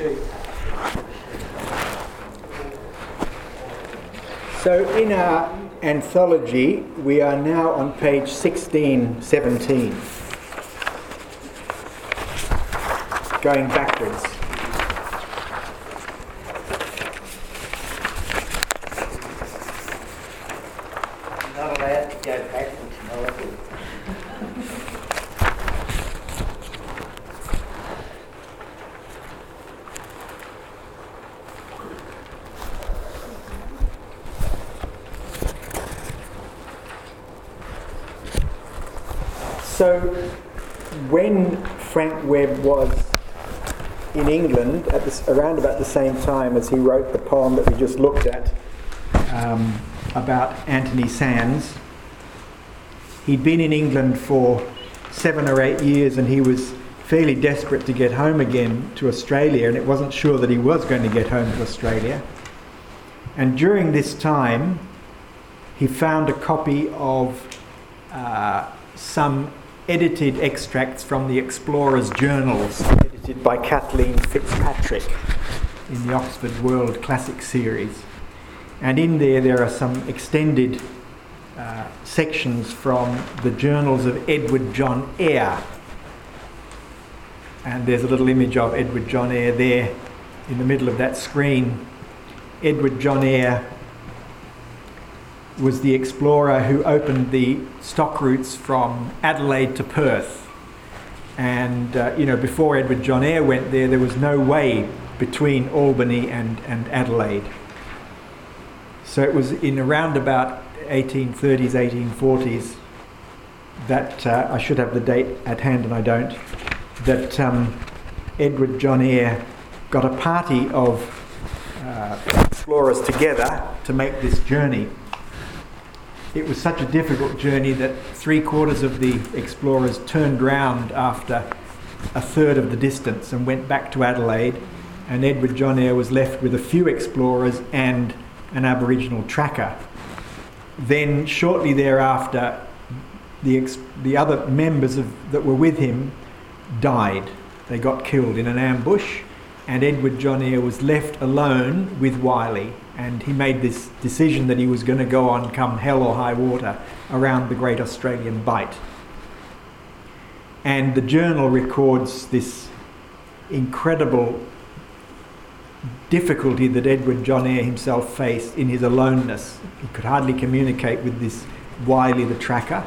So in our anthology, we are now on page 1617, going backwards. Not allowed to go backwards, Michael. So when Frank Webb was in England around about the same time as he wrote the poem that we just looked at about Anthony Sands, he'd been in England for 7 or 8 years, and he was fairly desperate to get home again to Australia, and it wasn't sure that he was going to get home to Australia. And during this time, he found a copy of some edited extracts from the Explorers' Journals, edited by Kathleen Fitzpatrick in the Oxford World Classic Series. And in there are some extended sections from the journals of Edward John Eyre. And there's a little image of Edward John Eyre there in the middle of that screen. Edward John Eyre was the explorer who opened the stock routes from Adelaide to Perth. And, before Edward John Eyre went there was no way between Albany and Adelaide. So it was in around about 1830s, 1840s, that, I should have the date at hand and I don't, that Edward John Eyre got a party of explorers together to make this journey. It was such a difficult journey that 3/4 of the explorers turned round after a third of the distance and went back to Adelaide, and Edward John Eyre was left with a few explorers and an Aboriginal tracker. Then shortly thereafter, the other members that were with him died. They got killed in an ambush, and Edward John Eyre was left alone with Wiley, and he made this decision that he was going to go on, come hell or high water, around the Great Australian Bight. And the journal records this incredible difficulty that Edward John Eyre himself faced in his aloneness. He could hardly communicate with this Wiley the tracker.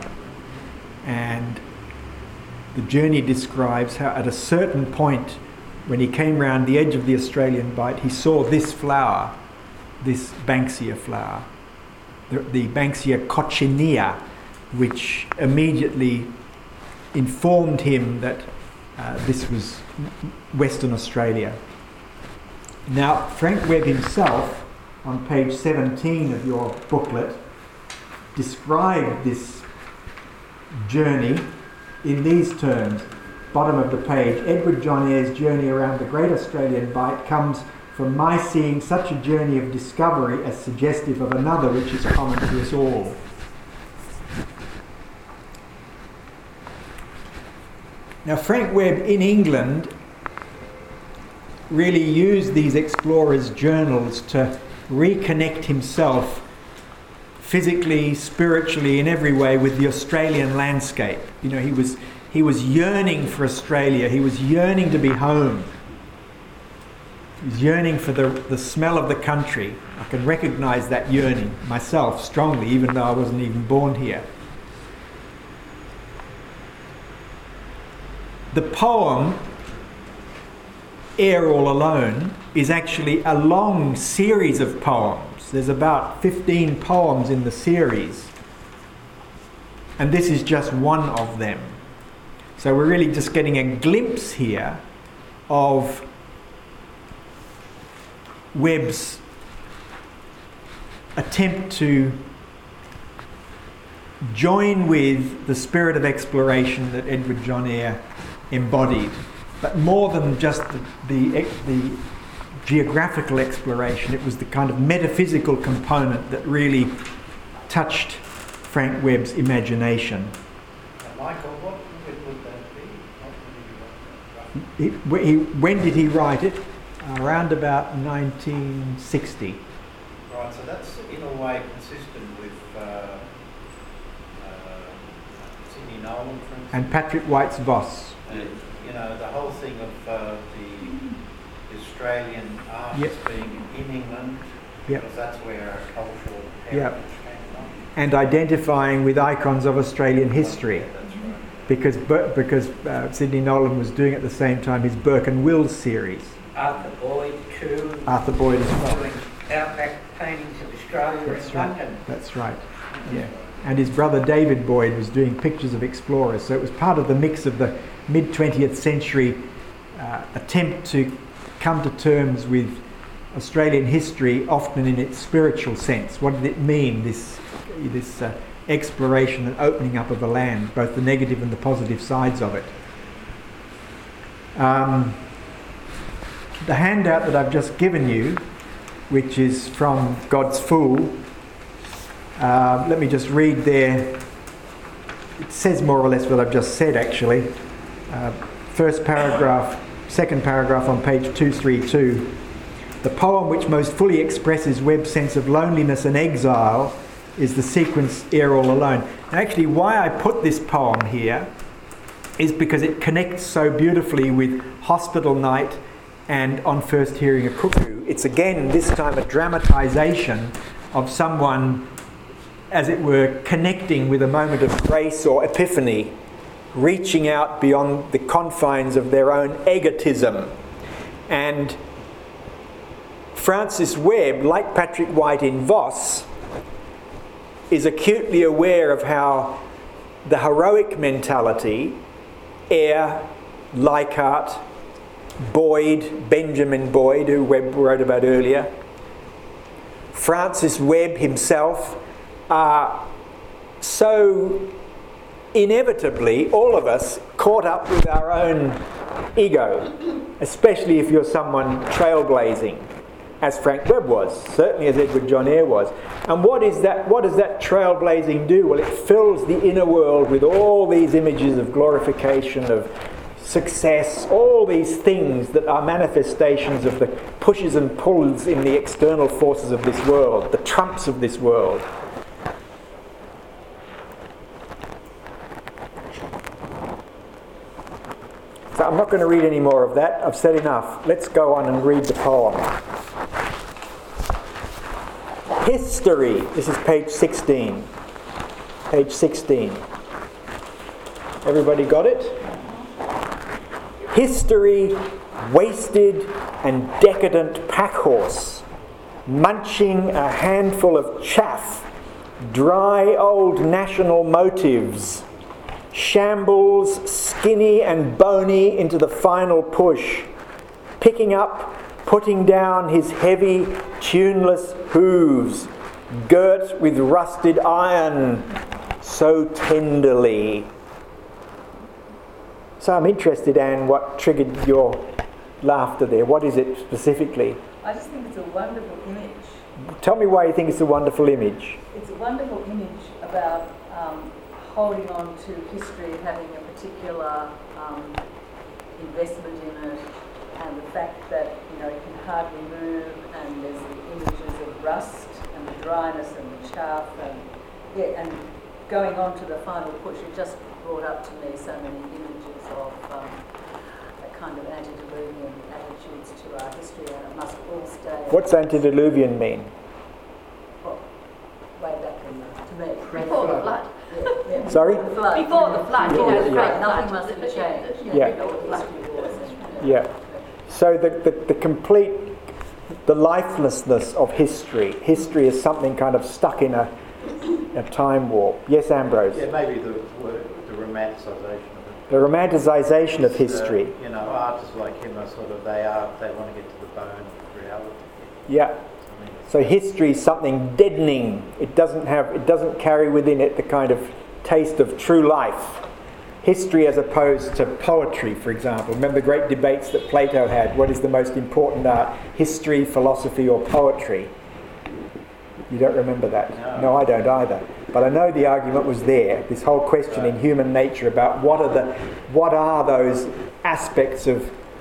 And the journey describes how at a certain point, when he came round the edge of the Australian Bight, he saw this flower, this Banksia flower, the Banksia coccinea, which immediately informed him that this was Western Australia. Now, Frank Webb himself, on page 17 of your booklet, described this journey in these terms. Bottom of the page, Edward John Eyre's journey around the Great Australian Bight comes from my seeing such a journey of discovery as suggestive of another which is common to us all. Now, Frank Webb in England really used these explorers' journals to reconnect himself physically, spiritually, in every way with the Australian landscape. You know, he was yearning for Australia. He was yearning to be home. He was yearning for the smell of the country. I can recognise that yearning myself strongly, even though I wasn't even born here. The poem, Eyre All Alone, is actually a long series of poems. There's about 15 poems in the series. And this is just one of them. So we're really just getting a glimpse here of Webb's attempt to join with the spirit of exploration that Edward John Eyre embodied. But more than just the geographical exploration, it was the kind of metaphysical component that really touched Frank Webb's imagination. Michael, what would that be? What would he write that? When did he write it? around about 1960. Right, so that's in a way consistent with Sidney Nolan, for instance. And Patrick White's Voss. You know, the whole thing of the Australian arts Yep. being in England, Yep. because that's where our cultural Yep. heritage came from. And identifying with icons of Australian history. Yeah, that's right. Because Sidney Nolan was doing at the same time his Burke and Wills series. Arthur Boyd too. Arthur Boyd as well. Doing outback paintings of Australia That's in right. London. That's right. Yeah. And his brother David Boyd was doing pictures of explorers. So it was part of the mix of the mid-20th century attempt to come to terms with Australian history, often in its spiritual sense. What did it mean, this exploration and opening up of the land, both the negative and the positive sides of it? The handout that I've just given you, which is from God's Fool, let me just read there. It says more or less what I've just said, actually. First paragraph, second paragraph on page 232. The poem which most fully expresses Webb's sense of loneliness and exile is the sequence Ere All Alone. Now, actually, why I put this poem here is because it connects so beautifully with Hospital Night and On First Hearing a Cuckoo. It's again, this time, a dramatisation of someone, as it were, connecting with a moment of grace or epiphany, reaching out beyond the confines of their own egotism. And Francis Webb, like Patrick White in Voss, is acutely aware of how the heroic mentality, Eyre, Leichhardt, Boyd, Benjamin Boyd, who Webb wrote about earlier, Francis Webb himself, are so inevitably, all of us, caught up with our own ego, especially if you're someone trailblazing, as Frank Webb was, certainly as Edward John Eyre was. And what does that trailblazing do? Well, it fills the inner world with all these images of glorification, of success, all these things that are manifestations of the pushes and pulls in the external forces of this world, the trumps of this world. So I'm not going to read any more of that. I've said enough. Let's go on and read the poem. History. This is page 16. Page 16. Everybody got it? History, wasted and decadent packhorse, munching a handful of chaff, dry old national motives, shambles skinny and bony into the final push, picking up, putting down his heavy, tuneless hooves, girt with rusted iron, so tenderly. So I'm interested, Anne, what triggered your laughter there? What is it specifically? I just think it's a wonderful image. Tell me why you think it's a wonderful image. It's a wonderful image about holding on to history, having a particular investment in it, and the fact that it can hardly move, and there's the images of rust and the dryness and the chaff, and going on to the final push. It just brought up to me so many images of a kind of antediluvian attitudes to our history, and it must all stay. What's antediluvian mean? Well, way back to me. Before the flood. Yeah. Sorry? The flood. Before the flood, Nothing flood. must have changed. Yeah. Yeah. So the complete, the lifelessness of history. History is something kind of stuck in a time warp. Yes, Ambrose? Yeah, maybe the romanticisation of it. The romanticisation of history. Artists like him are sort of, they want to get to the bone of reality. Yeah. So history is something deadening. It doesn't carry within it the kind of taste of true life. History as opposed to poetry, for example. Remember the great debates that Plato had. What is the most important art? History, philosophy, or poetry? You don't remember that? No, I don't either. But I know the argument was there. This whole question in human nature about what are those aspects of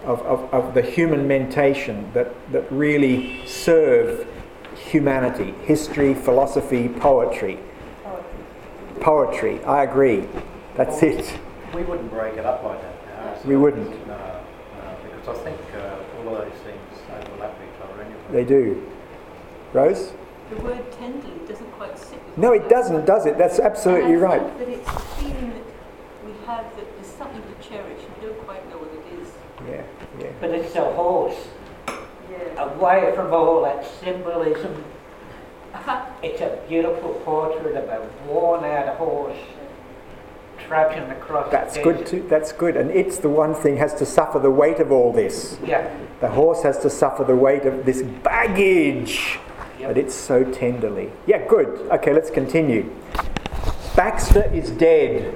of the human mentation that really serve humanity. History, philosophy, poetry. Poetry, I agree. That's it. We wouldn't break it up like that now. We wouldn't. No, because I think all of those things overlap each other anyway. They do. Rose? The word tenderly doesn't quite sit with No, me. it doesn't, does it? That's absolutely And I right. think that it's the feeling that we have that there's something to cherish. We don't quite know what it is. Yeah, yeah. But it's a horse. Yeah. Away from all that symbolism. It's a beautiful portrait of a worn-out horse trudging across That's the good desert. too. That's good. And it's the one thing has to suffer the weight of all this. Yeah. The horse has to suffer the weight of this baggage. Yep. But it's so tenderly. Yeah, good. Okay, let's continue. Baxter is dead.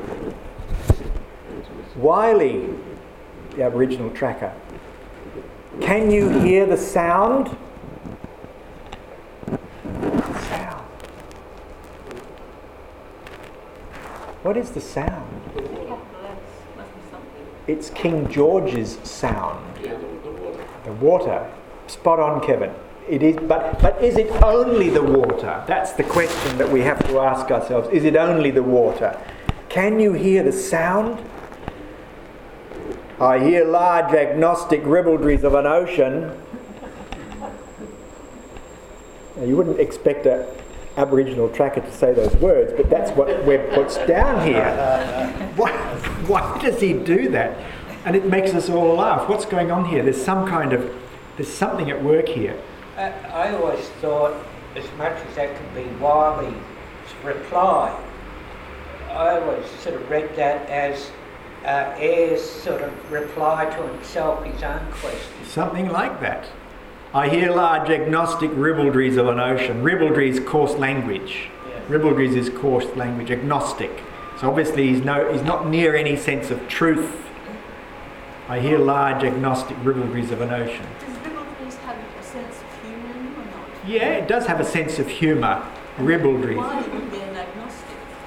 Wiley, the Aboriginal tracker. Can you hear the sound? Sound. What is the sound? Capital S must be something. It's King George's sound. The water. Spot on, Kevin. It is, but is it only the water? That's the question that we have to ask ourselves. Is it only the water? Can you hear the sound? I hear large agnostic ribaldries of an ocean. Now, you wouldn't expect an Aboriginal tracker to say those words, but that's what Webb puts down here. Why does he do that? And it makes us all laugh. What's going on here? There's something at work here. I always thought, as much as that could be Wiley's reply, I always sort of read that as Ayres' sort of reply to himself, his own question. Something like that. I hear large agnostic ribaldries of an ocean. Ribaldry is coarse language. Yeah. Ribaldries is coarse language, agnostic. So obviously he's not near any sense of truth. I hear large agnostic ribaldries of an ocean. Does ribaldries have a sense of humour in them or not? Yeah, it does have a sense of humour. Ribaldries. Why would be an agnostic?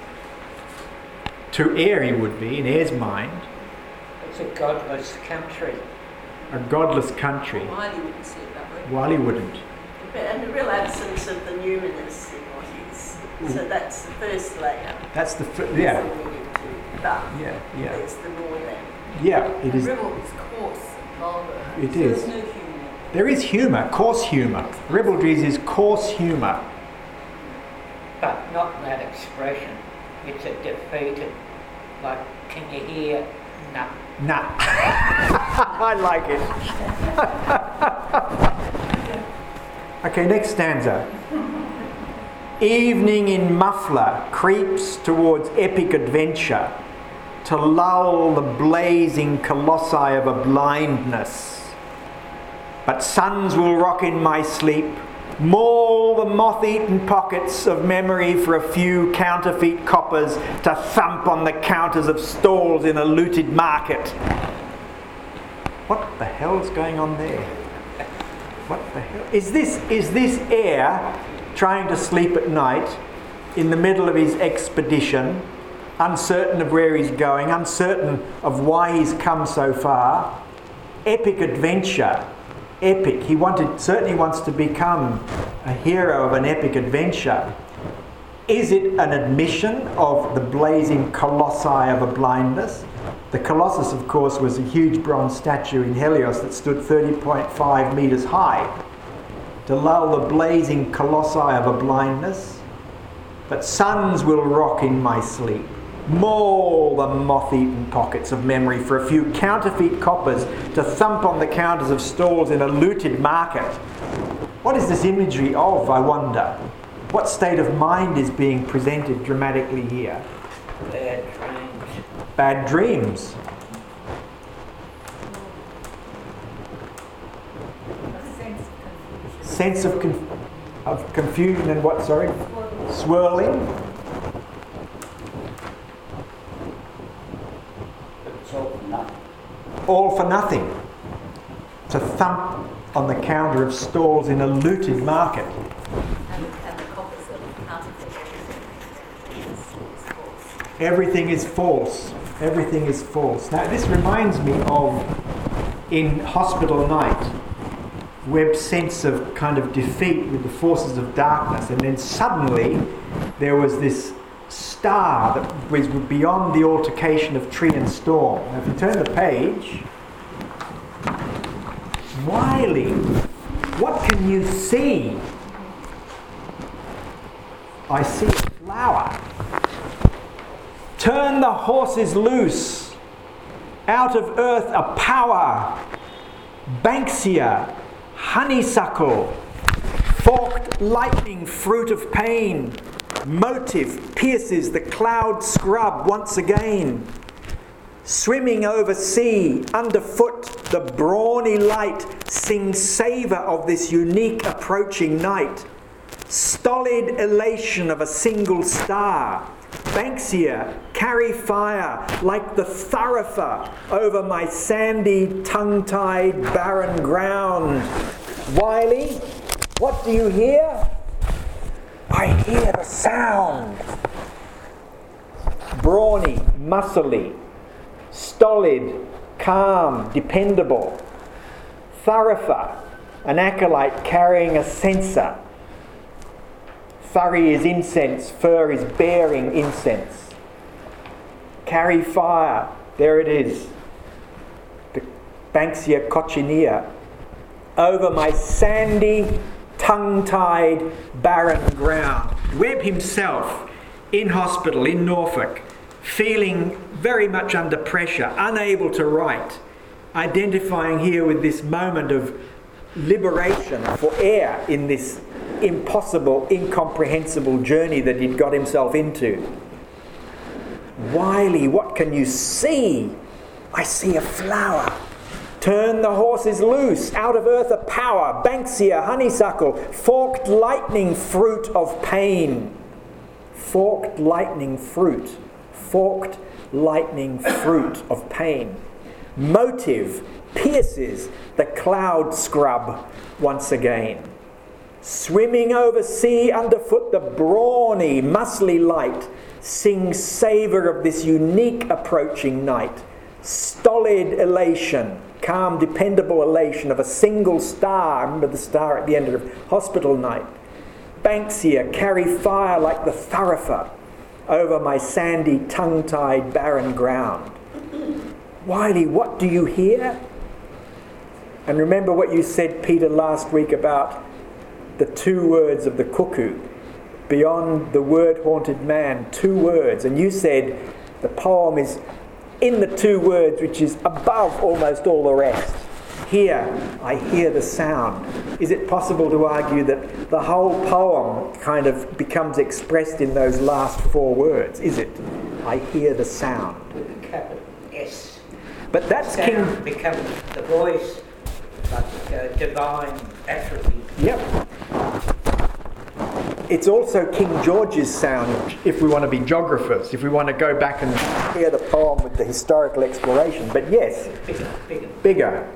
To Ayre he would be, in Ayre's mind, It's a godless country. a godless country. Wiley wouldn't see it that way. Wiley wouldn't. And a real absence of the numinous in what is. So that's the first layer. That's the yeah, Falling into. But yeah. there's the more than. Yeah, it The is. ribble is coarse and vulgar. It So is. there's no humour. There is humour, coarse humour. Ribaldries is coarse humour. But not that expression. It's a defeated, like, can you hear? No. Nah. I like it. Okay, next stanza. Evening in muffler creeps towards epic adventure to lull the blazing colossi of a blindness. But suns will rock in my sleep, maul the moth-eaten pockets of memory for a few counterfeit coppers to thump on the counters of stalls in a looted market. What the hell's going on there? What the hell? Is this Ayre trying to sleep at night in the middle of his expedition, uncertain of where he's going, uncertain of why he's come so far? Epic adventure. Epic. He certainly wants to become a hero of an epic adventure. Is it an admission of the blazing colossi of a blindness? The Colossus, of course, was a huge bronze statue in Helios that stood 30.5 metres high. To lull the blazing colossi of a blindness. But suns will rock in my sleep, maul the moth-eaten pockets of memory for a few counterfeit coppers to thump on the counters of stalls in a looted market. What is this imagery of, I wonder? What state of mind is being presented dramatically here? Bad dreams. Bad dreams. Sense of confusion and what, sorry? Swirling. It's all for nothing. All for nothing. To thump on the counter of stalls in a looted market. And the coppers of counterfeit Everything is false. Everything is false. Now, this reminds me of in Hospital Night, Webb's sense of kind of defeat with the forces of darkness, and then suddenly there was this star that was beyond the altercation of tree and storm. Now, if you turn the page, Wiley, what can you see? I see a flower. Turn the horses loose. Out of earth a power. Banksia, honeysuckle, forked lightning, fruit of pain. Motive pierces the cloud scrub once again. Swimming over sea, underfoot the brawny light sings savour of this unique approaching night. Stolid elation of a single star. Banksia, carry fire like the thurifer over my sandy, tongue-tied, barren ground. Wiley, what do you hear? I hear the sound. Brawny, muscly, stolid, calm, dependable. Thurifer, an acolyte carrying a censer. Thurry is incense, fur is bearing incense. Carry fire, there it is. The Banksia coccinea. Over my sandy, tongue-tied, barren ground. Webb himself, in hospital in Norfolk, feeling very much under pressure, unable to write, identifying here with this moment of liberation for air in this impossible, incomprehensible journey that he'd got himself into. Wiley, what can you see? I see a flower. Turn the horses loose, out of earth a power. Banksia, honeysuckle, forked lightning, fruit of pain. Forked lightning fruit. Forked lightning fruit of pain. Motive pierces the cloud scrub once again. Swimming over sea underfoot the brawny, muscly light sings savour of this unique approaching night. Stolid elation, calm, dependable elation of a single star. Remember the star at the end of Hospital Night. Banksia, carry fire like the thurifer over my sandy, tongue-tied, barren ground. Wiley, what do you hear? And remember what you said, Peter, last week about the 2 words of the cuckoo. Beyond the word-haunted man, 2 words. And you said the poem is in the 2 words, which is above almost all the rest. Here, I hear the sound. Is it possible to argue that the whole poem kind of becomes expressed in those last 4 words? Is it? I hear the sound. With a capital S. But that's Sound King... becomes the voice, like divine attribute. Yep. It's also King George's sound, if we want to be geographers, if we want to go back and hear the poem with the historical exploration. But yes, bigger.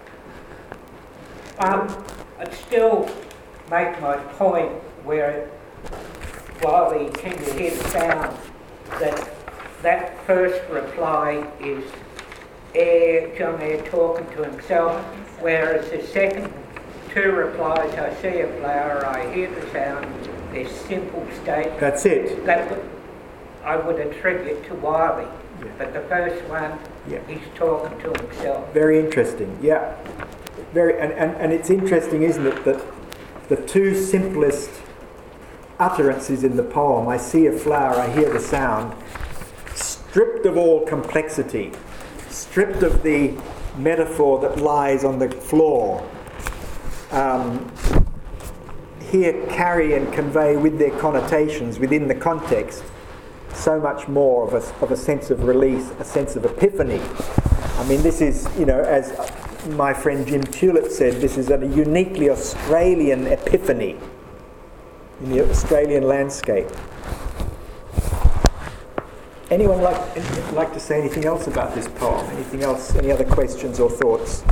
I'd still make my point where Wiley, can you hear the sound, that first reply is John Eyre talking to himself, whereas the second 2 replies, I see a flower, I hear the sound, they're simple statements. That's it. That I would attribute to Wiley. Yeah. But the first one, he's talking to himself. Very interesting, yeah. And it's interesting, isn't it, that the 2 simplest utterances in the poem, I see a flower, I hear the sound, stripped of all complexity, stripped of the metaphor that lies on the floor, here carry and convey with their connotations within the context so much more of a sense of release, a sense of epiphany. I mean, this is, as my friend Jim Tulip said, this is a uniquely Australian epiphany in the Australian landscape. Anyone like to say anything else about this poem? Anything else? Any other questions or thoughts?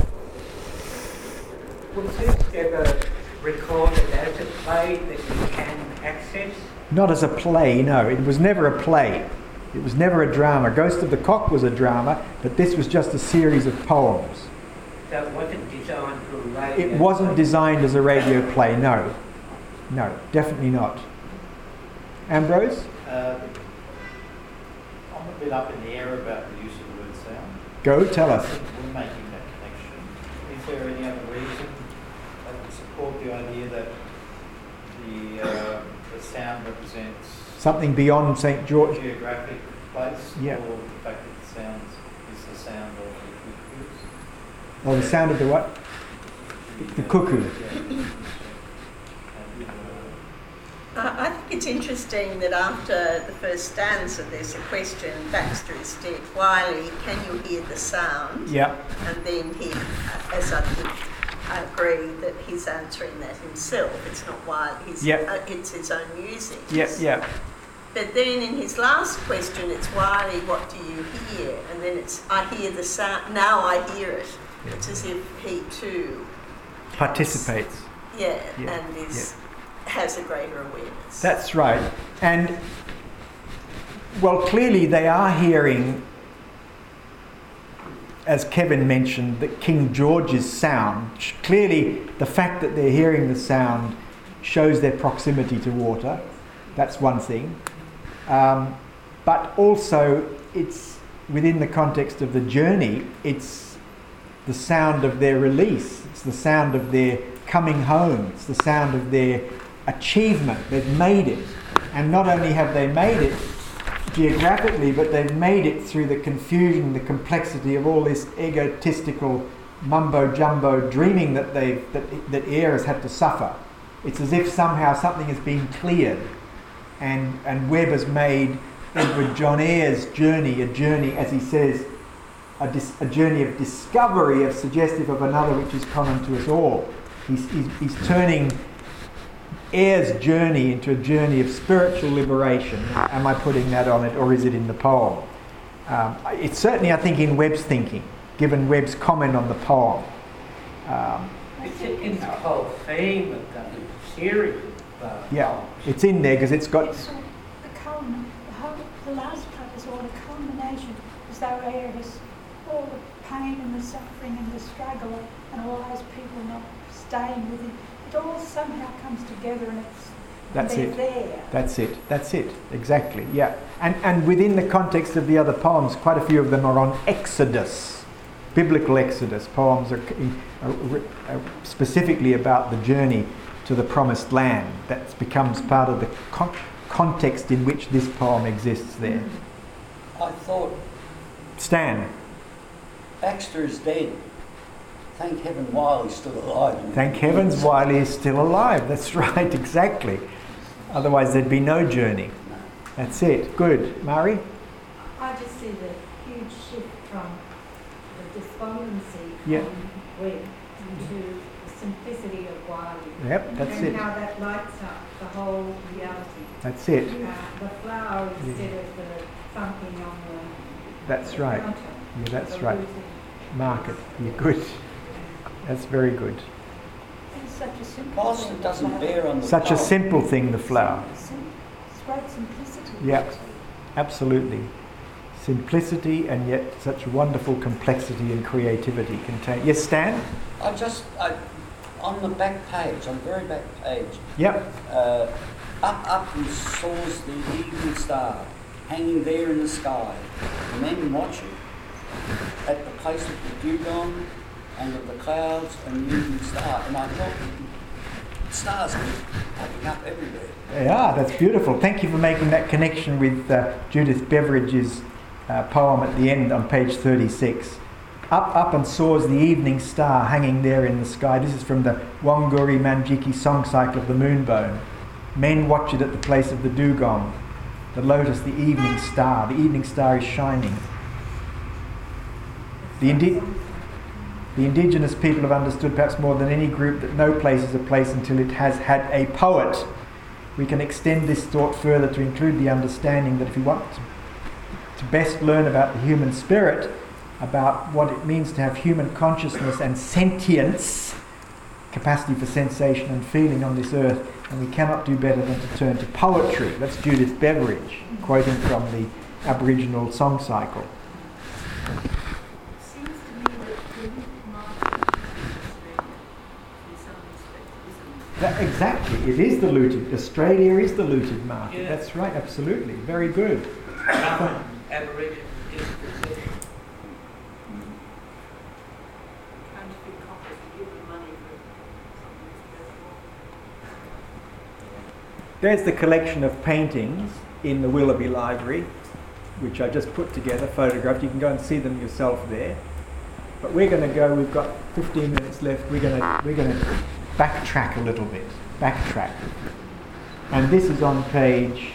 Was this ever recorded as a play that you can access? Not as a play, no. It was never a play. It was never a drama. Ghost of the Cock was a drama, but this was just a series of poems. that wasn't designed for a radio. It wasn't designed as a radio play, no. No, definitely not. Ambrose? I'm a bit up in the air about the use of the word sound. Go, tell us. We're making that connection. Is there any other reason that would support the idea that the sound represents Something beyond St. George? geographic place, Yeah. or the fact that the sound is the sound of the cuckoos? Or the sound of the what? The cuckoo. I think it's interesting that after the first stanza there's a question, Baxter is dead, Wiley, can you hear the sound? Yeah. And then he, as I think, I agree that he's answering that himself. It's not Wiley, it's his own music. Yeah. But then in his last question it's Wiley, what do you hear? And then it's, I hear the sound, now I hear it. Yeah. It's as if he too Participates. and has a greater awareness. That's right. And, well, clearly they are hearing, as Kevin mentioned, that King George's sound. Clearly, the fact that they're hearing the sound shows their proximity to water. That's one thing. But also, it's within the context of the journey, it's the sound of their release. It's the sound of their coming home. It's the sound of their achievement. They've made it. And not only have they made it geographically, but they've made it through the confusion, the complexity of all this egotistical mumbo-jumbo dreaming that air has had to suffer. It's as if somehow something has been cleared, and Webb has made Edward John Eyre's journey a journey, as he says, a journey of discovery, of suggestive of another which is common to us all. He's turning Eyre's journey into a journey of spiritual liberation. Am I putting that on it, or is it in the poem? It's certainly, I think, in Webb's thinking, given Webb's comment on the poem. It's in the whole theme of the series of poems. It's in there because it's got... It's all the the last part is all the culmination, as though Eyre has all the pain and the suffering and the struggle and all those people not staying with him. It all somehow comes together and they're there. That's it, exactly, yeah. And within the context of the other poems, quite a few of them are on Exodus, biblical Exodus. Poems are specifically about the journey to the promised land. That becomes part of the context in which this poem exists there. I thought Stan. Baxter is dead. Thank heaven Wiley's still alive. Thank heavens Wiley is still alive. That's right, exactly. Otherwise there'd be no journey. That's it. Good. Mari? I just see the huge shift from the despondency Yeah. from Webb to the simplicity of Wiley. Yep, that's and it. how that lights up the whole reality. That's it. The flower instead of the thumping on the That's right. counter. Yeah, that's The right. losing. Market. You're good. That's very good. It's such a simple Whilst thing. it doesn't bear on the Such a poem, simple thing, the flower. It's great simplicity. Yeah, absolutely. Simplicity and yet such wonderful complexity and creativity contained. Yes, Stan? on the back page, on the very back page, Yep. up and soars the evening star, hanging there in the sky, and then watch it at the place of the dugong and of the clouds and the evening star. And I thought, stars keep popping up everywhere. Yeah, that's beautiful. Thank you for making that connection with Judith Beveridge's poem at the end on page 36. Up and soars the evening star, hanging there in the sky. This is from the Wanguri Manjiki song cycle of the Moonbone. Men watch it at the place of the dugong, the lotus, the evening star. The evening star is shining. The indigenous people have understood perhaps more than any group that no place is a place until it has had a poet. We can extend this thought further to include the understanding that if we want to best learn about the human spirit, about what it means to have human consciousness and sentience, capacity for sensation and feeling on this earth, and we cannot do better than to turn to poetry. That's Judith Beveridge, quoting from the Aboriginal song cycle. It seems to me that the root might Exactly, it is the looted. Australia is the looted market. Yeah. That's right, absolutely. Very good. Aboriginal dispossession. Counterfeit coppers to give them money for something special. There's the collection of paintings in the Willoughby Library, which I just put together, photographed. You can go and see them yourself there. But we're going to go. We've got 15 minutes left. We're going to backtrack a little bit. Backtrack. And this is on page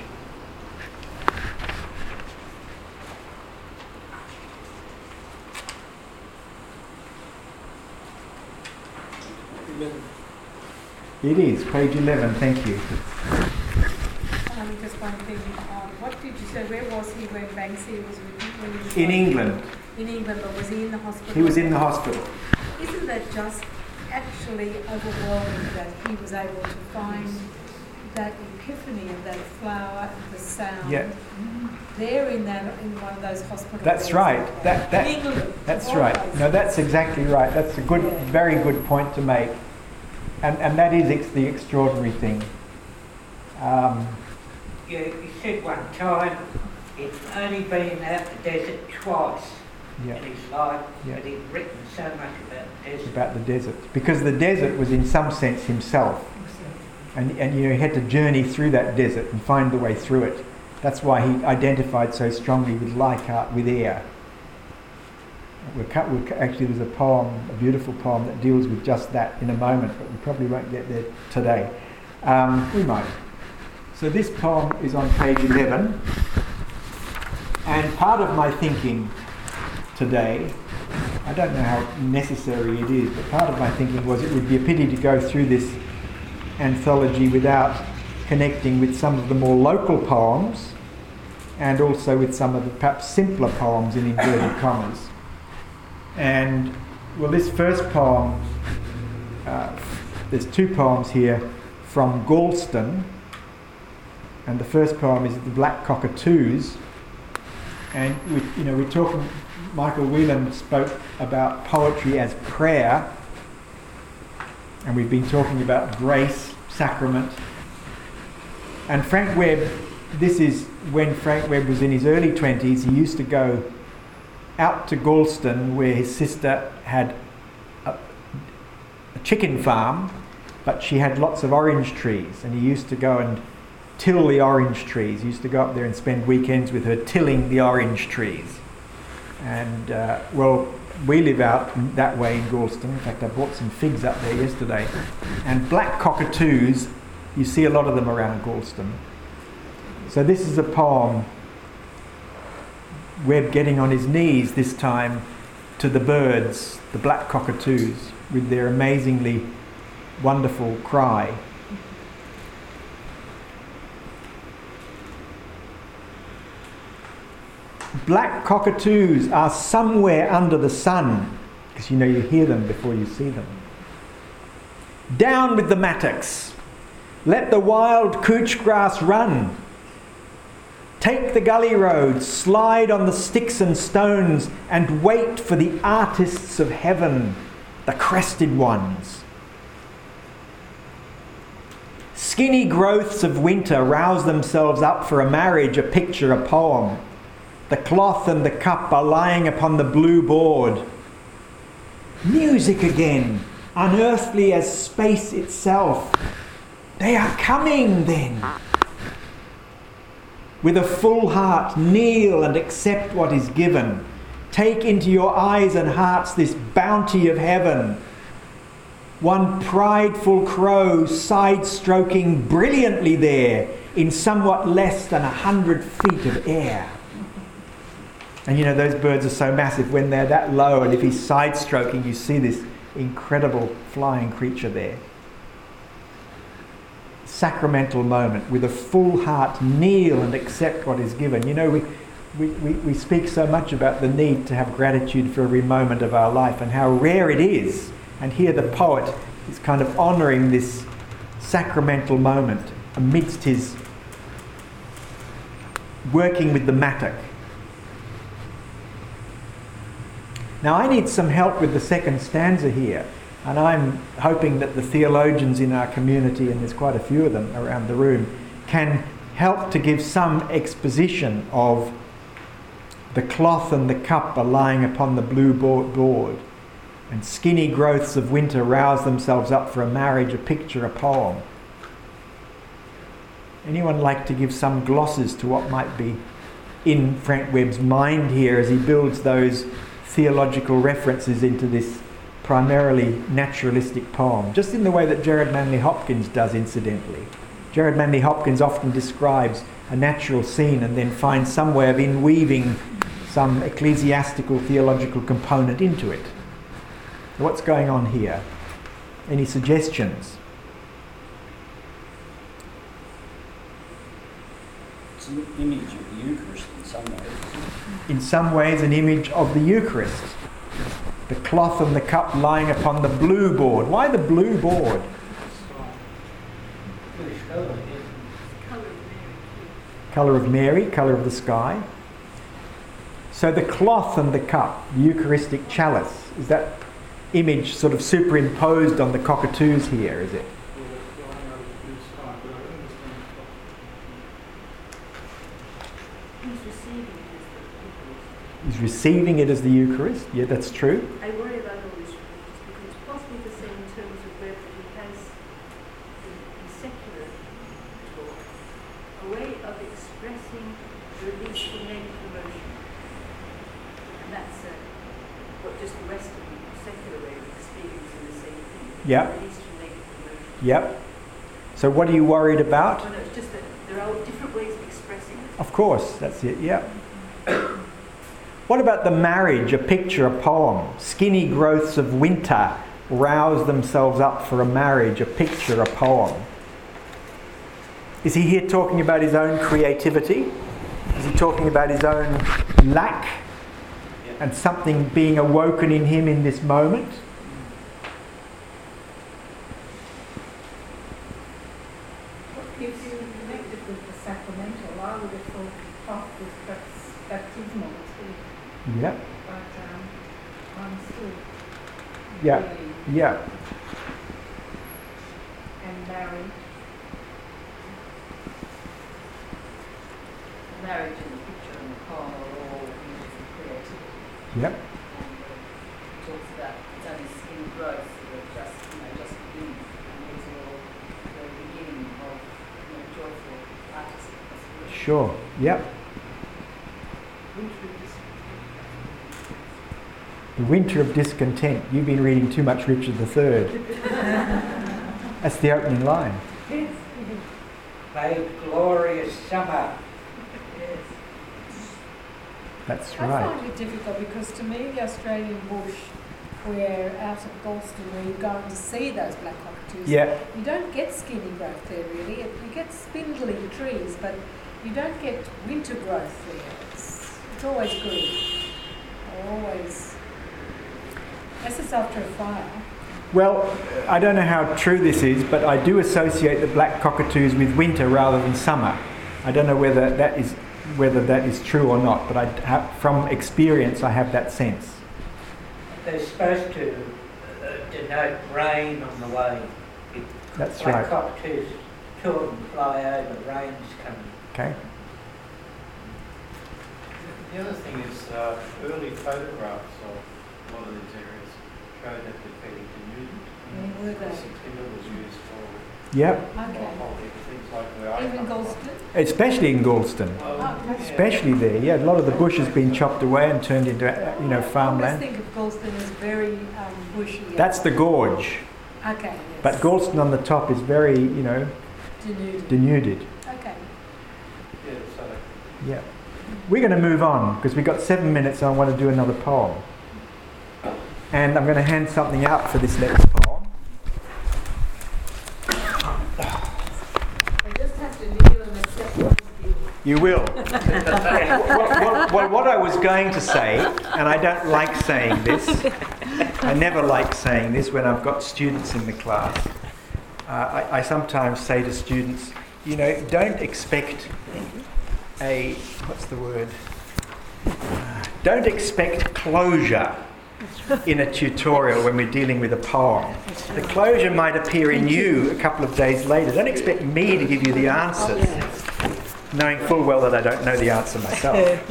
11. It is page 11. Thank you. Just one thing. What did you say? Where was he when Banksy was with him? When he was In England. In England, but was he in the hospital? He was in the hospital. Isn't that just actually overwhelming that he was able to find that epiphany of that flower and the sound Yeah. there in one of those hospitals? That's right. In England. That's of all right. places. No, that's exactly right. That's a good, very good point to make. And that is the extraordinary thing. Yeah, he said one time he'd only been out the desert twice Yeah. in his life, Yeah. but he'd written so much about the desert. About the desert, because the desert was in some sense himself, and you know, he had to journey through that desert and find the way through it. That's why he identified so strongly with Leichhardt, with air. Actually, there's a poem, a beautiful poem that deals with just that in a moment, but we probably won't get there today. We might. So this poem is on page 11, and part of my thinking today, I don't know how necessary it is, but part of my thinking was it would be a pity to go through this anthology without connecting with some of the more local poems and also with some of the perhaps simpler poems in inverted commas. And well, this first poem, there's two poems here from Galston, and the first poem is The Black Cockatoos. And we're talking, Michael Whelan spoke about poetry as prayer, and we've been talking about grace, sacrament. And Frank Webb, this is when Frank Webb was in his early 20s. He used to go out to Galston, where his sister had a chicken farm, but she had lots of orange trees, and he used to go and till the orange trees. He used to go up there and spend weekends with her tilling the orange trees. And we live out that way in Galston. In fact, I bought some figs up there yesterday. And black cockatoos, you see a lot of them around Galston. So this is a poem, Webb getting on his knees this time to the birds, the black cockatoos, with their amazingly wonderful cry. Black cockatoos are somewhere under the sun, because you hear them before you see them. Down with the mattocks. Let the wild couch grass run. Take the gully road, slide on the sticks and stones, and wait for the artists of heaven, the crested ones. Skinny growths of winter rouse themselves up for a marriage, a picture, a poem. The cloth and the cup are lying upon the blue board. Music again, unearthly as space itself. They are coming then. With a full heart, kneel and accept what is given. Take into your eyes and hearts this bounty of heaven. One prideful crow side-stroking brilliantly there in somewhat less than 100 feet of air. And those birds are so massive when they're that low, and if he's side-stroking, you see this incredible flying creature there. Sacramental moment, with a full heart, kneel and accept what is given. We speak so much about the need to have gratitude for every moment of our life and how rare it is. And here the poet is kind of honouring this sacramental moment amidst his working with the mattock. Now I need some help with the second stanza here. And I'm hoping that the theologians in our community, and there's quite a few of them around the room, can help to give some exposition of the cloth and the cup are lying upon the blue board, and skinny growths of winter rouse themselves up for a marriage, a picture, a poem. Anyone like to give some glosses to what might be in Frank Webb's mind here as he builds those theological references into this primarily naturalistic poem, just in the way that Gerard Manley Hopkins does, incidentally. Gerard Manley Hopkins often describes a natural scene and then finds some way of inweaving some ecclesiastical theological component into it. What's going on here? Any suggestions? It's an image of the Eucharist in some ways. In some ways, an image of the Eucharist. The cloth and the cup lying upon the blue board. Why the blue board? Colour of Mary, colour of the sky. So the cloth and the cup, the Eucharistic chalice, is that image sort of superimposed on the cockatoos here, is it? He's receiving it as the Eucharist. Yeah, that's true. I worry about all this because it's possibly the same in terms of where he has in secular talk a way of expressing the release from negative emotion. And that's what just the Western secular way of experiencing the same thing. Yep. Release from negative emotion. Yep. So what are you worried about? Well, no, it's just that there are different ways of expressing it. Of course, that's it, yep. What about the marriage, a picture, a poem? Skinny growths of winter rouse themselves up for a marriage, a picture, a poem. Is he here talking about his own creativity? Is he talking about his own lack and something being awoken in him in this moment? What gives you connected with the sacramental? I would have thought cloth was baptismal too. Yep. But I'm still Yeah. really Yeah. and married. The marriage and the picture and the poem are all images of creativity. Yep. It talks about it's only skin growth that just beginning, and these are all the beginning of joyful artistic possibilities. Sure. Yep. The Winter of Discontent. You've been reading too much Richard III. That's the opening line. Made glorious summer. That's I right. find it difficult because to me the Australian bush, where out at Galston where you're going to see those black cockatoos, Yeah. you don't get skinny growth there really. You get spindly trees, but you don't get winter growth there. It's always green. Always. Unless it's after a fire. Well, I don't know how true this is, but I do associate the black cockatoos with winter rather than summer. I don't know whether that is true or not, but from experience I have that sense. They're supposed to denote rain on the way. That's like right. Cockatoos, two of them fly over, rain's coming. Okay. The other thing is early photographs of a lot of these areas show that they're fairly denuded. Were they? Timber was used for Yep. Okay. things like where I Even come from. Galston? Especially in Galston. Oh, okay. Especially there. Yeah, a lot of the bush has been chopped away and turned into I always farmland. think of Galston as very bushy. That's the gorge. Okay. Yes. But Galston on the top is very, Denuded. denuded. Okay. Yeah, so Yeah. We're going to move on because we've got 7 minutes and I want to do another poem. And I'm going to hand something out for this next poem. I just have to kneel and accept what is due. You will. Well, what I was going to say, and I don't like saying this, I never like saying this when I've got students in the class. I sometimes say to students, don't expect what's the word? Don't expect closure in a tutorial when we're dealing with a poem. The closure might appear in you a couple of days later. Don't expect me to give you the answers, knowing full well that I don't know the answer myself.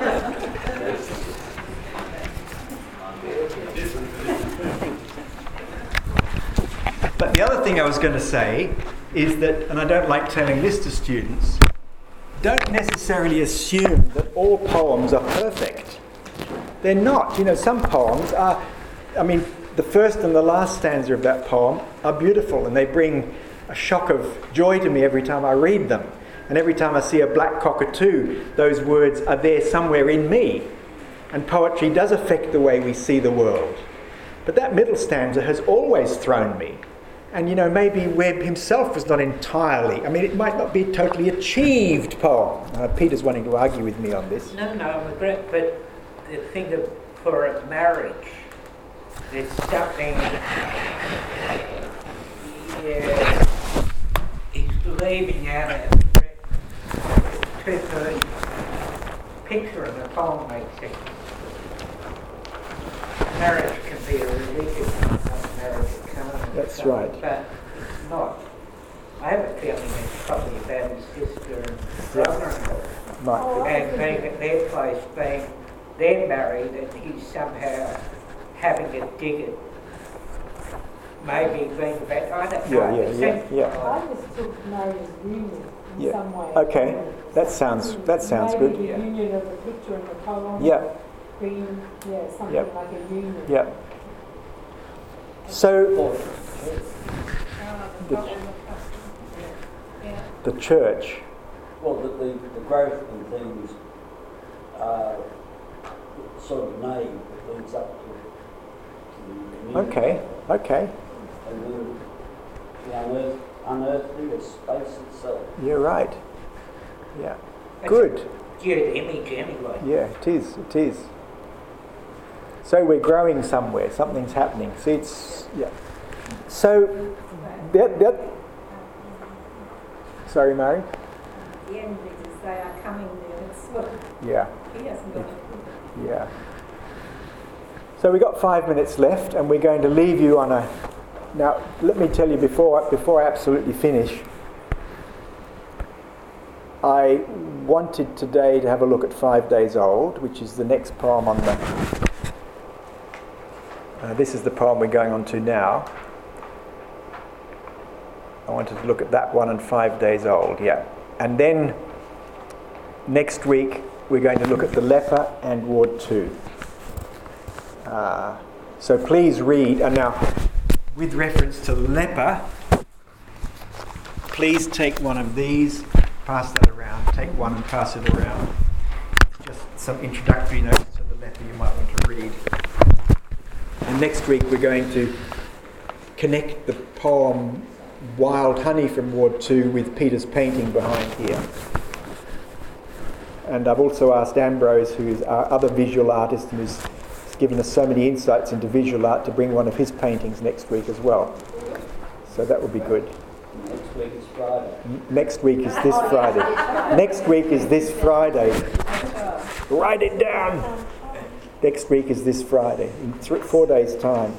But the other thing I was going to say is that, and I don't like telling this to students, don't necessarily assume that all poems are perfect. They're not. You know, some poems are, the first and the last stanza of that poem are beautiful, and they bring a shock of joy to me every time I read them. And every time I see a black cockatoo, those words are there somewhere in me. And poetry does affect the way we see the world. But that middle stanza has always thrown me. And, maybe Webb himself was not entirely... it might not be a totally achieved poem. Peter's wanting to argue with me on this. No, I agree. But the thing for a marriage, there's something... he's leaving out a two-person picture of the poem makes sense. Marriage can be a religious marriage. That's right. But it's not. I have a feeling it's probably about his sister and brother-in-law. And being at their place, they're married, and he's somehow having to dig it. Maybe being back. I don't know. I just took Mary's union in some way. Okay, that sounds good. The union of the picture and the poem. Being something like a union. Yeah. So, the church. Well, the growth and things are sort of name that leads up to the community. Okay. And then the unearthly is space itself. You're right. Yeah. Good. Good image anyway. Yeah, it is. So we're growing somewhere, something's happening. See, So, sorry, Mary? At the end, because they are coming there, it's sort of, he hasn't got it. Yeah. So we've got 5 minutes left, and we're going to leave you on a... Now, let me tell you before I absolutely finish, I wanted today to have a look at 5 Days Old, which is the next poem on the... this is the poem we're going on to now. I wanted to look at that one and 5 Days Old, And then next week we're going to look at the leper and Ward 2. So please read, and now with reference to leper, please take one of these, pass that around, take one and pass it around. Just some introductory notes to the leper you might want to read. And next week we're going to connect the poem Wild Honey from Ward 2 with Peter's painting behind here. And I've also asked Ambrose, who is our other visual artist and has given us so many insights into visual art, to bring one of his paintings next week as well. So that will be good. Next week is Friday. Next week is this Friday. Next week is this Friday. Write it down. Next week is this Friday, in 4 days' time.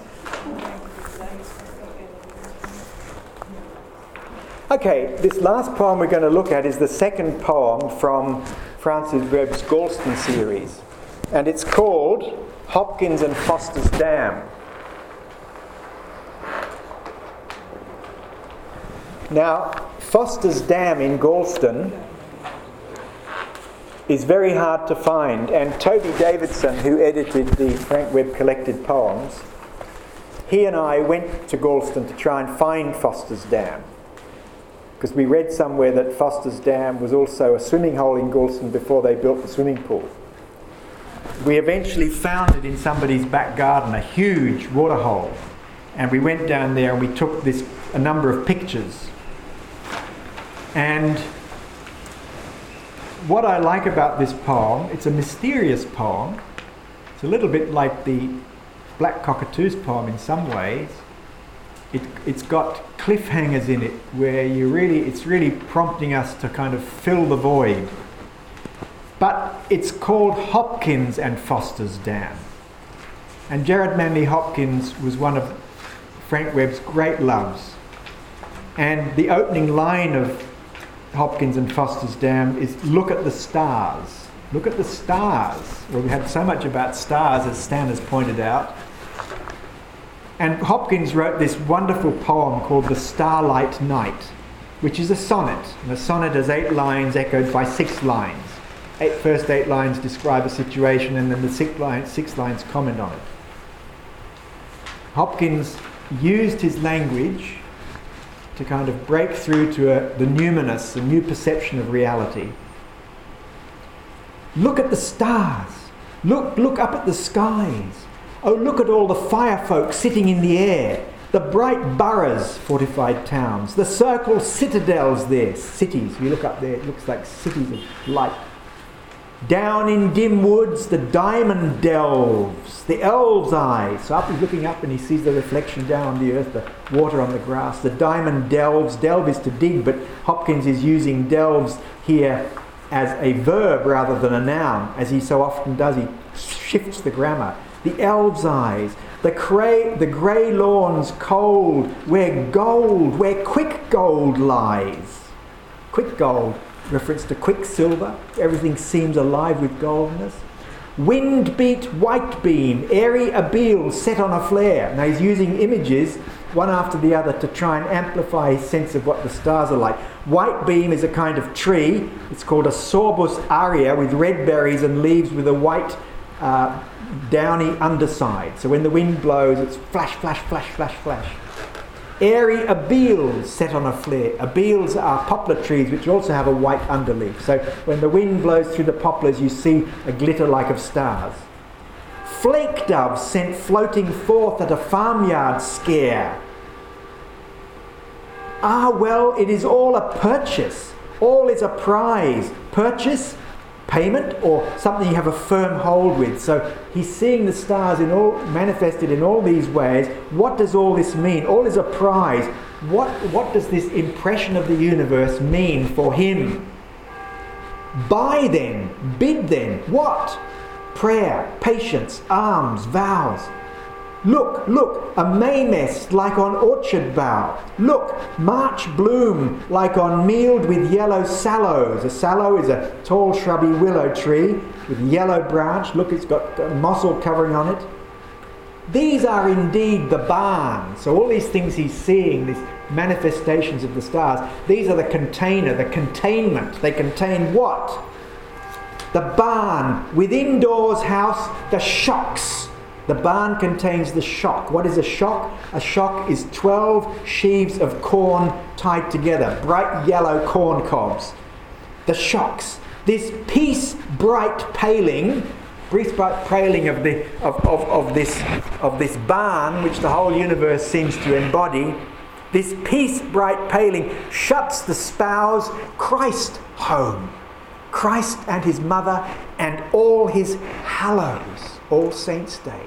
Okay, this last poem we're going to look at is the second poem from Francis Webb's Galston series. And it's called Hopkins and Foster's Dam. Now, Foster's Dam in Galston is very hard to find, and Toby Davidson, who edited the Frank Webb collected poems, he and I went to Galston to try and find Foster's Dam, because we read somewhere that Foster's Dam was also a swimming hole in Galston before they built the swimming pool. We eventually found it in somebody's back garden, a huge water hole, and we went down there and we took a number of pictures. And what I like about this poem, it's a mysterious poem. It's a little bit like the Black Cockatoo's poem in some ways. It's got cliffhangers in it where it's really prompting us to kind of fill the void. But it's called Hopkins and Foster's Dam. And Gerard Manley Hopkins was one of Frank Webb's great loves. And the opening line of Hopkins and Foster's Dam is, look at the stars. Look at the stars. Well, we have so much about stars, as Stan has pointed out. And Hopkins wrote this wonderful poem called The Starlight Night, which is a sonnet. And a sonnet has 8 lines echoed by 6 lines. First 8 lines describe a situation, and then the 6 lines comment on it. Hopkins used his language to kind of break through to the numinous, a new perception of reality. Look at the stars. Look up at the skies. Oh, look at all the firefolk sitting in the air. The bright boroughs, fortified towns. The circle citadels there, cities. You look up there, it looks like cities of light. Down in dim woods, the diamond delves, the elves' eyes. So up he's looking up and he sees the reflection down on the earth, the water on the grass. The diamond delves. Delve is to dig, but Hopkins is using delves here as a verb rather than a noun, as he so often does. He shifts the grammar. The elves' eyes. The grey lawns cold, where quick gold lies. Quick gold. Reference to quicksilver, everything seems alive with goldness. Wind beat white beam, airy abele set on a flare. Now he's using images one after the other to try and amplify his sense of what the stars are like. White beam is a kind of tree. It's called a sorbus aria, with red berries and leaves with a white downy underside. So when the wind blows, it's flash, flash, flash, flash, flash. Airy abeles set on a flare. Abeles are poplar trees which also have a white underleaf. So when the wind blows through the poplars, you see a glitter like of stars. Flake doves sent floating forth at a farmyard scare. Ah, well, it is all a purchase. All is a prize. Purchase, payment, or something you have a firm hold with. So he's seeing the stars manifested in all these ways. What does all this mean? All is a prize. What does this impression of the universe mean for him? Buy then, bid then, what? Prayer, patience, alms, vows. Look, a May mess like on orchard bough. Look, March bloom like on mealed with yellow sallows. A sallow is a tall shrubby willow tree with yellow branch. Look, it's got moss all covering on it. These are indeed the barn. So all these things he's seeing, these manifestations of the stars, these are the container, the containment. They contain what? The barn. Within doors house, the shocks. The barn contains the shock. What is a shock? A shock is 12 sheaves of corn tied together, bright yellow corn cobs. The shocks. This piece bright paling of this barn, which the whole universe seems to embody. This piece bright paling shuts the spouse Christ home. Christ and his mother and all his hallows, All Saints' Day.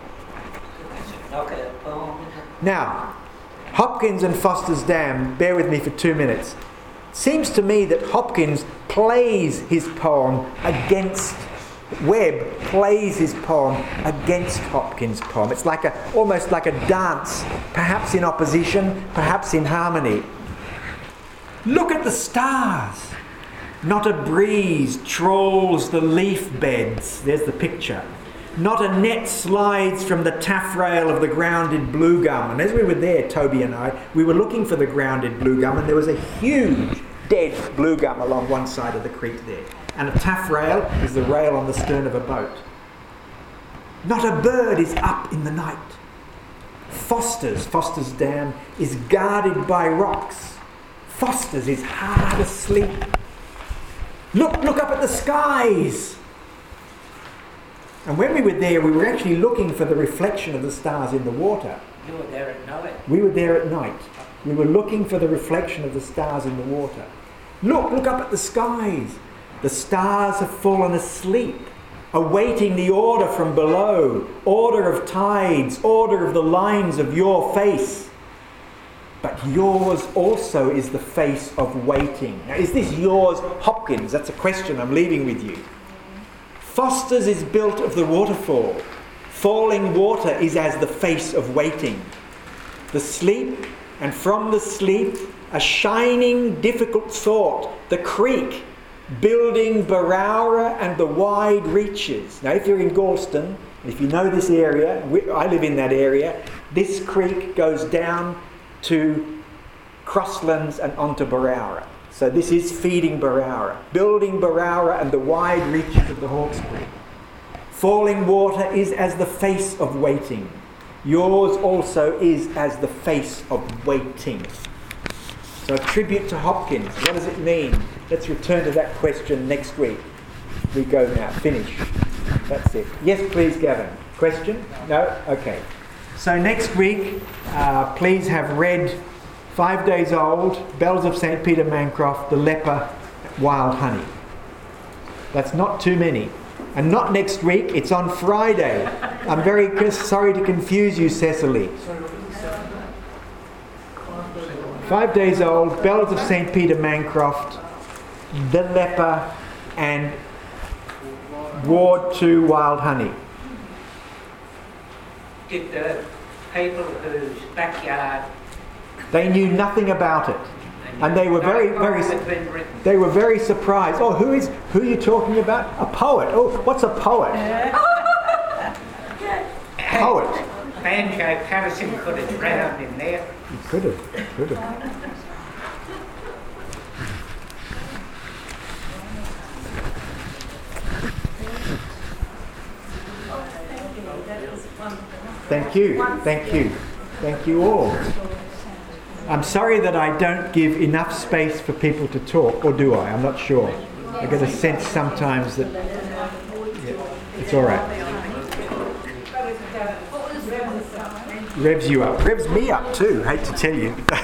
Now, Hopkins and Foster's Dam, bear with me for 2 minutes. Seems to me that Hopkins plays his poem against, Webb plays his poem against Hopkins' poem. It's like almost like a dance, perhaps in opposition, perhaps in harmony. Look at the stars. Not a breeze trawls the leaf beds. There's the picture. Not a net slides from the taffrail of the grounded blue gum. And as we were there, Toby and I, we were looking for the grounded blue gum, and there was a huge dead blue gum along one side of the creek there. And a taffrail is the rail on the stern of a boat. Not a bird is up in the night. Foster's Dam is guarded by rocks. Foster's is hard asleep. Look up at the skies. And when we were there, we were actually looking for the reflection of the stars in the water. You were there at night? We were there at night. We were looking for the reflection of the stars in the water. Look up at the skies. The stars have fallen asleep, awaiting the order from below, order of tides, order of the lines of your face. But yours also is the face of waiting. Now, is this yours, Hopkins? That's a question I'm leaving with you. Foster's is built of the waterfall. Falling water is as the face of waiting. The sleep, and from the sleep, a shining, difficult thought, the creek, building Barowra and the wide reaches. Now, if you're in Galston, if you know this area, I live in that area, this creek goes down to Crosslands and onto Barowra. So this is feeding Barowra, building Barowra and the wide reaches of the Hawkes Creek. Falling water is as the face of waiting. Yours also is as the face of waiting. So a tribute to Hopkins. What does it mean? Let's return to that question next week. We go now. Finish. That's it. Yes, please, Gavin. Question? No? Okay. So next week, please have read 5 Days Old, Bells of St. Peter Mancroft, The Leper, Wild Honey. That's not too many. And not next week, it's on Friday. I'm very sorry to confuse you, Cecily. 5 Days Old, Bells of St. Peter Mancroft, The Leper, and Ward 2, Wild Honey. Did the people whose backyard... They knew nothing about it. And they were they were very surprised. Oh, who are you talking about? A poet. Oh, what's a poet? Poet. Banjo Patterson could have drowned in there. He could have. Thank you all. I'm sorry that I don't give enough space for people to talk, or do I? I'm not sure. I get a sense sometimes that it's all right. Revs you up. Revs me up too, hate to tell you.